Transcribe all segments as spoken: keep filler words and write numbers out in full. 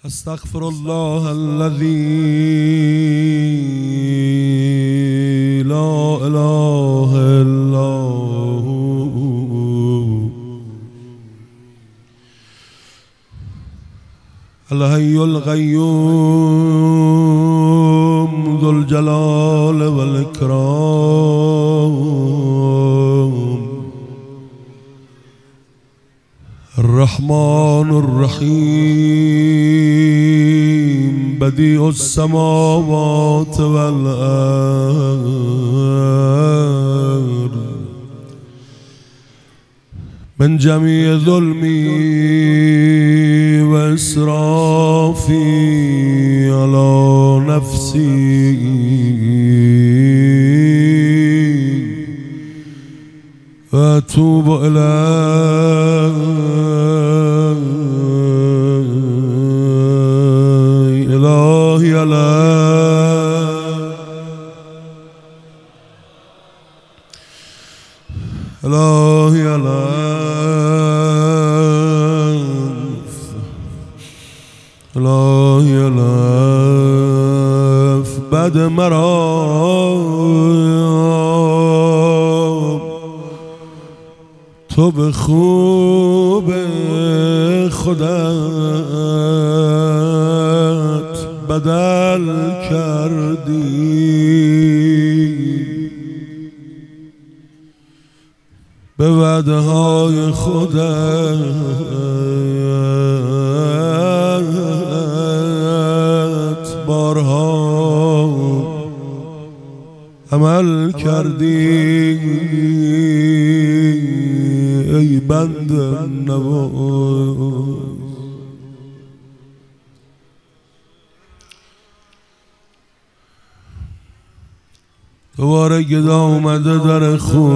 استغفر الله الذي لا اله الا هو الحي القيوم ذو الجلال والإكرام الرحمن الرحيم بديع السماوات والأرض من جميع ظلمي وإسرافي على نفسي وأتوب إليك إلهي إلهي إلهي الف بعد مرا تو به خوب خودت بدل کردی به وعده های خودت بارها عمل کردی ای بنده نواز. دوباره گدا اومده در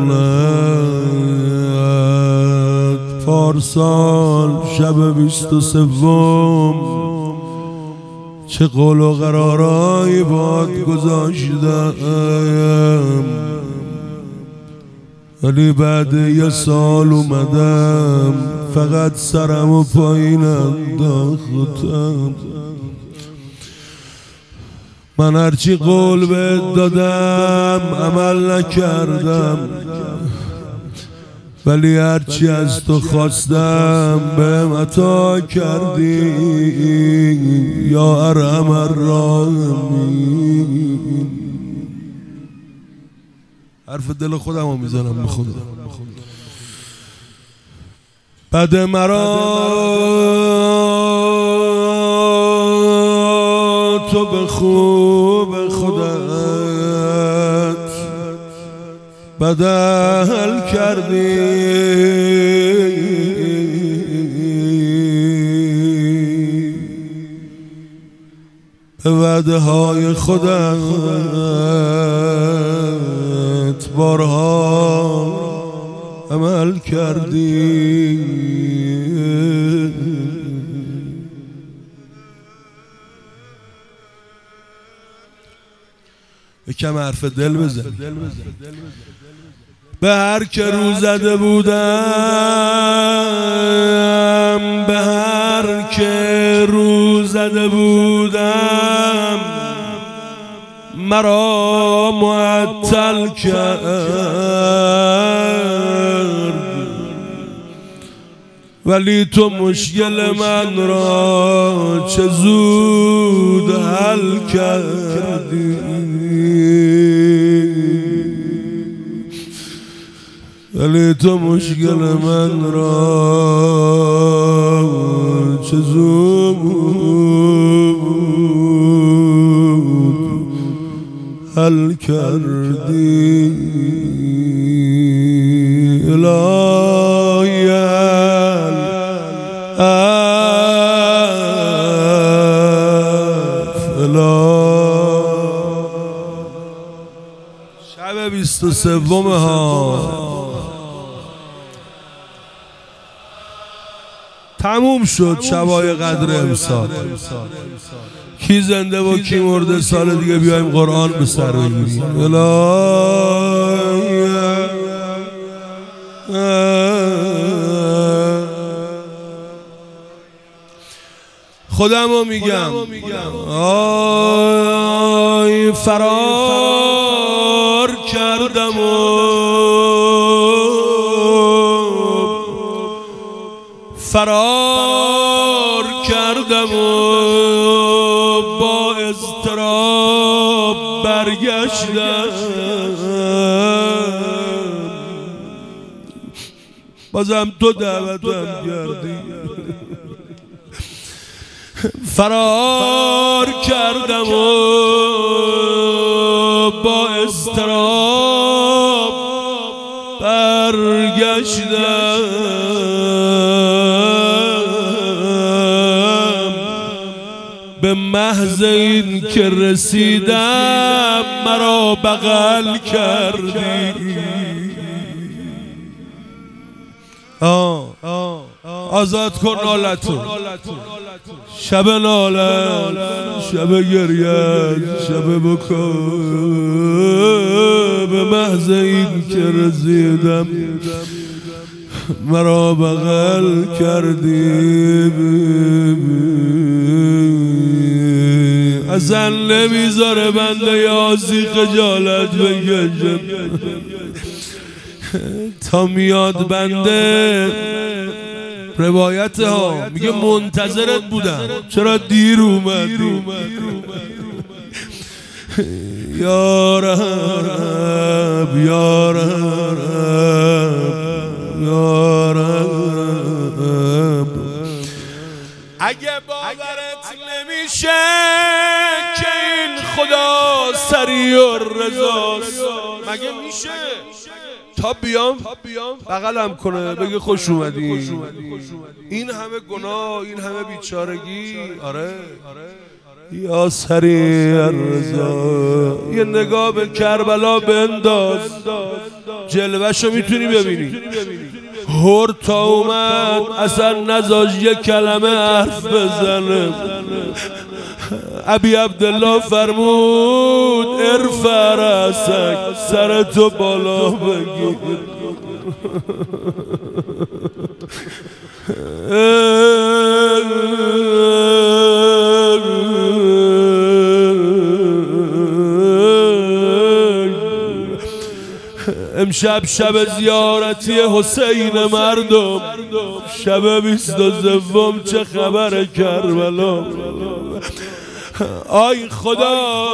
خونت پارسال شب بیست و سوم چه قول و قرارایی باد گذاشتم، ولی بعد یه سال اومدم فقط سرم و پایین انداختم. من هرچی قول بهت دادم عمل نکردم، ولی هرچی از تو خواستم بهم عطا کردی یا ارحم الراحمین. حرف دل خودم رو میزنم به خدا. بعد مرا تو به خوب خودت بدل کردی به وعده های خودت بارها عمل کردی. یکم حرف دل بزن. به هر که رو زده بودم، به هر که رو زده بودم مرا معطل کرد، ولی تو مشکل من را چه زود حل کردی، ولی تو مشکل من را چه زود حل کردی. الهی شب بیست و سوم ها تموم شد. شبای قدر امسال کی زنده و کی مرده سال دیگه بیایم قرآن به سر بگیریم. خودمو میگم آی فرار کردم و فرار کردم و با اضطراب برگشتم، بازم تو دعوتم کردی. فرار کردم و با اضطراب برگشتم، به محض این که رسیدم مرا بغل کردی. آه آزاد کن نالتو، شب نالت، شب گریت، شب بکا، به محض این که رسیدم مرا بغل کردی. اصلا نمیذاره بنده یازی خجالت بکشم تا میاد بنده. روایت ها میگه منتظرت بودم چرا دیر اومدی. یا رب یا رب یا رب. اگه باورت نمیشه که این خدا سریع و رضاست، مگه میشه تا بیام بغلم کنه بگه خوش اومدی؟ این همه گناه، این همه بیچارگی. آره یا سریع رضا. یه نگاه به کربلا بنداز، جلوه‌شو میتونی ببینی. هر تا اومد اصلا نذاش یه کلمه حرف بزنه. ابی عبدالله فرمود ارفع رأسک، سرتو بالا بگیر. امشب شب زیارتی حسین مردم، شب بیست و سوم، چه خبر کربلا. آی خدا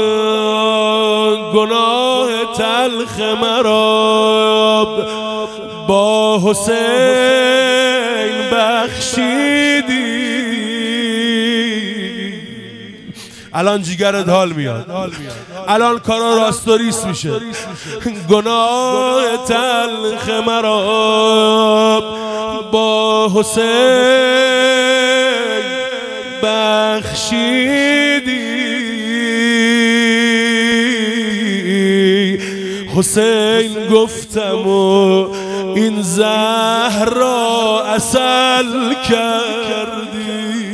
گناه تلخ مرا با حسین بخشیدی. الان جیگرت حال میاد، الان کارا راستوریس میشه. گناه تلخ مرا با حسین بخشیدی. حسین گفتم و این زهر را عسل کردی.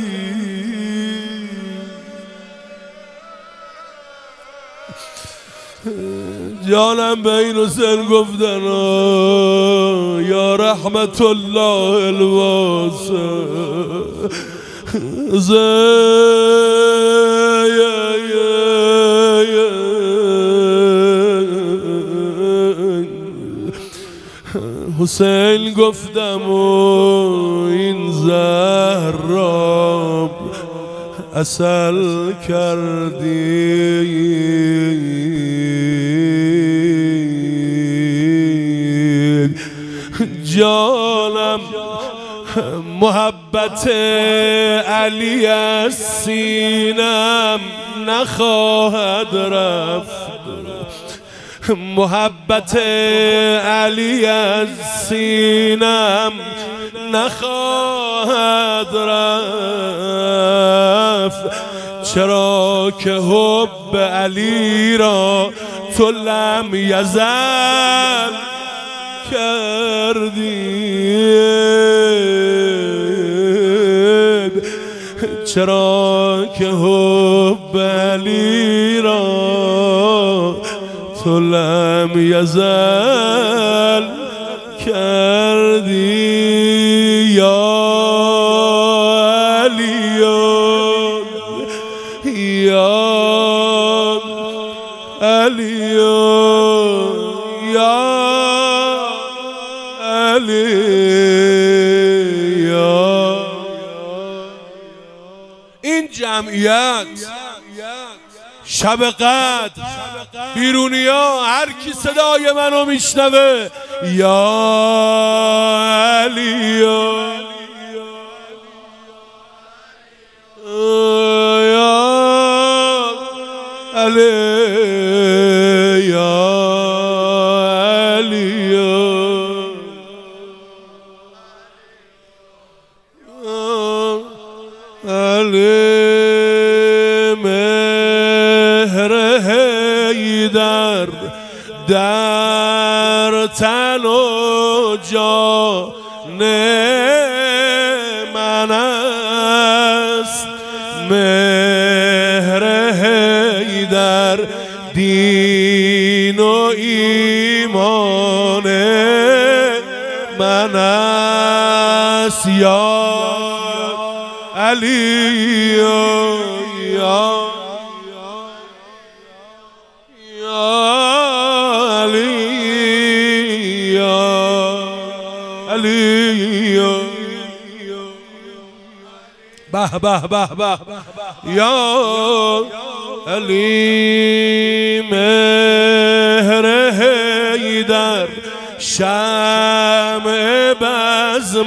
جانم به این حسین گفتن یا رحمت الله الواسع حسین گفتم و این زهر را عسل کردی. جانم محبت علی از سینم نخواهد رفت، محبت علی از سینم نخواهد رفت. چرا که حب علی را تو لم یزل کردی. چرا که حب علی را تو لم یزل کردی. یا علی علی یا علی یا. این جمعیت شب قدر بیرونیا هر کی صدای منو میشنوه یا علی یا علی یا علی علی مهر حیدر در تن و جان من است، مهر حیدر دین و ایمان من است یا علی یا یا علی یا علی یا به به به به یا علی مهر حیدر شمع بزم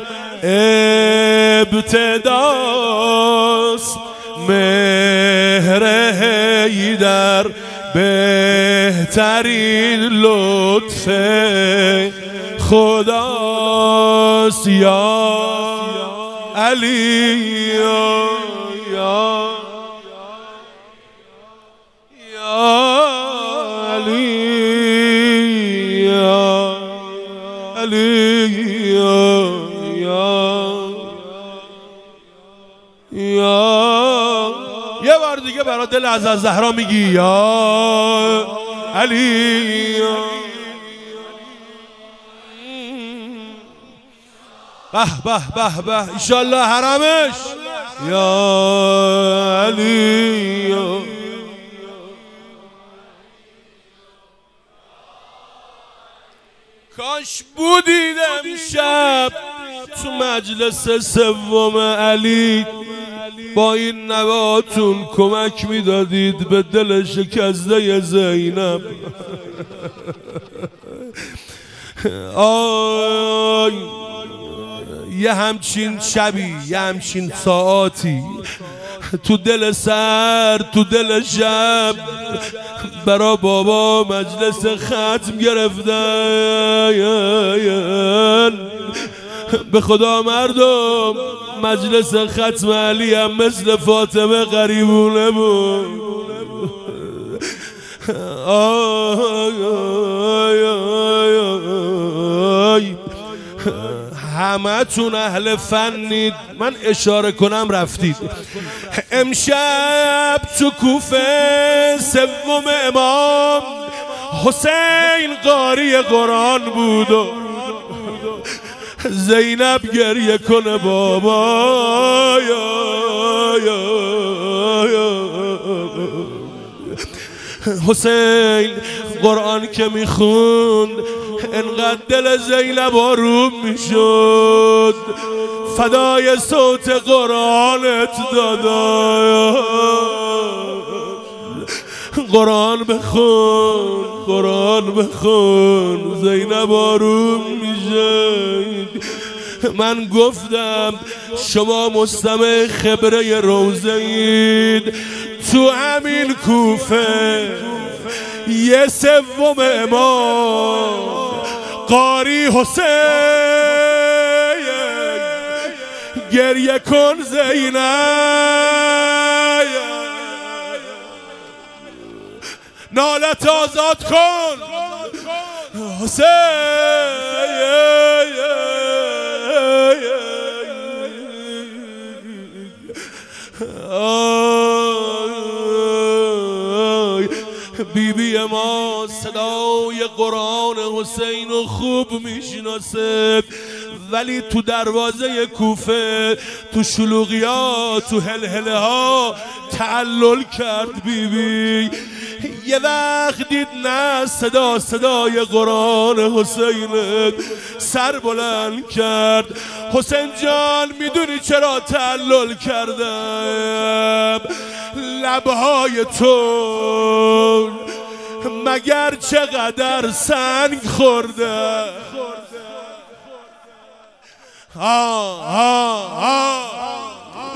ابتداست، مهر حیدر بهترین لطف خداست یا علی یا یا علی یا علی یا یا. یه بار دیگه برای دل از زهرا میگی یا علی یا. به به به به ایشالله حرمش یا علی یا. کاش بودید امشب تو مجلس سوم علی، با این نواتون کمک میدادید به دل شکسته زینب. آی یه همچین شبی، یه همچین ساعتی تو دل سر، تو دل شب برا بابا مجلس ختم گرفتن. به خدا مردم مجلس ختم علی هم مثل فاطمه غریبونه بود. آی آی آی آی. همه تون اهل فنید، من اشاره کنم رفتید. امشب تو کوفه سوم امام حسین قاری قرآن بود و زینب گریه کنه بابا یا یا یا. حسین قرآن که میخوند انقدر دل زینب آروم میشد، فدای صوت قرآنت دادا. قرآن بخون، قرآن بخون، زینب آروم میشه. من گفتم شما مستمع خبره روزه اید، تو همین کوفه یه سوم امام قاری حسین گریه کن زینب، نالت آزاد کن حسین. بی بی ما صدای قرآن حسین رو خوب میشناسه، ولی تو دروازه کوفه، تو شلوغیا، تو هلهله ها تعلل کرد بیبی. یه وقت دید نه صدا صدای قرآن حسین، سر بلند کرد. حسین جان میدونی چرا تعلل کردم؟ لبهای تو مگر چقدر سنگ خورده؟ آه آه آه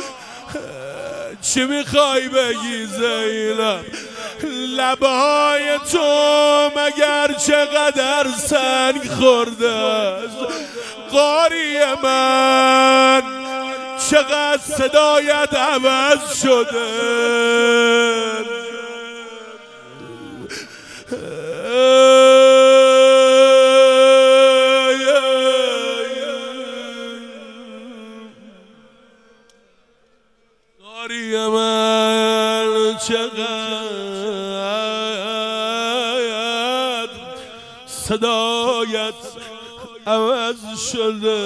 چی میخوای بگی زینب؟ لبهای تو مگر چقدر سنگ خورده؟ قاری من چقدر صدایت عوض شده؟ قاری من چقدر صدایت عوض شده؟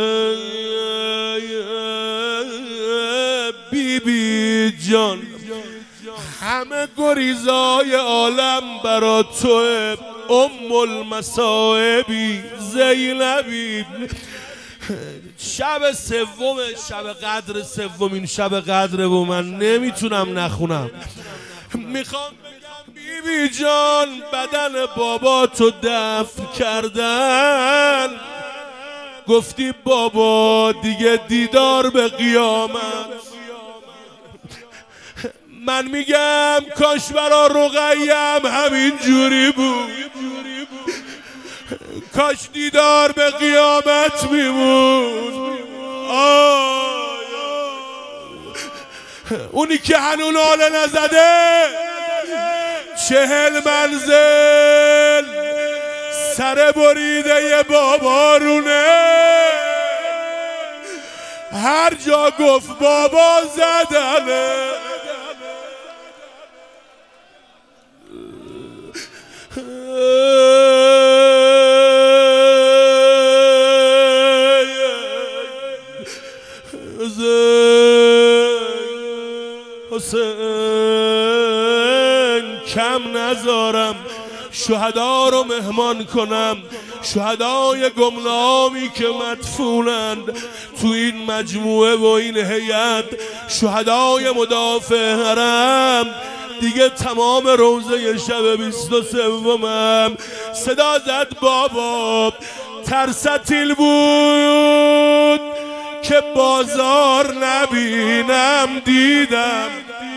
بی بی جان همه گریزای عالم برا توه، ام المصائبی زینبی. شب سوم، شب قدر سومین شب قدره و من نمیتونم نخونم. میخوام بی بی جان بدن بابا تو دفن کردن، گفتی بابا دیگه دیدار به قیامت. من میگم کاش برا رقیم همین جوری بود، کاش دیدار به قیامت میمون. اونی که هنو ناله نزده چهل منزل سر بریده یه بابارونه، هر جا گفت بابا زدنه. حسین کم نذارم شهدا رو مهمان کنم، شهدای گمنامی که مدفونند تو این مجموعه و این هیئت، شهدای مدافع حرم. دیگه تمام روزه شب بیست و سومم صدا زد بابا. ترستیل بود که بازار نبینم، دیدم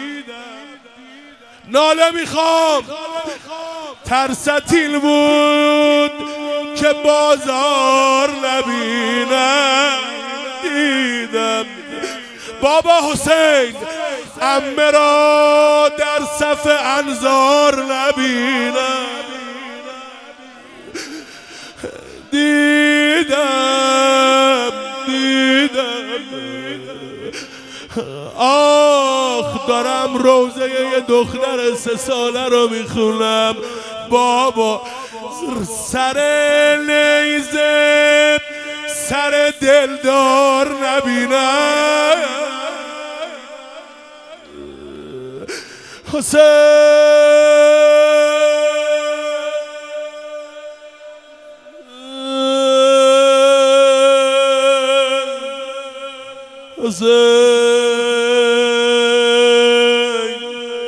ناله میخوام. ترستیل بود که بازار نبینم، دیدم بابا حسین عمه را در صف انظار نبینم، دیدم دیدم. آخ دارم روزه یه دختر سه ساله رو میخونم بابا. سر نیزه سر دلدار نبینم. حسین حسین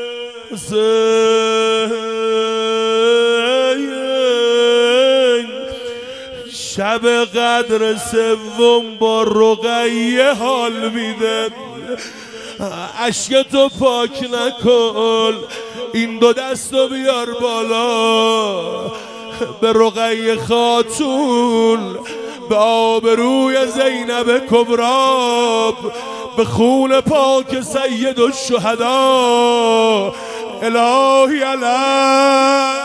حسین شب قدر سوم با رقیه حال میده. اشک تو پاک نکن، این دو دستو بیار بالا. به رقیه خاتون، به آبروی زینب کبرا، به خون پاک سید الشهدا. الهی علی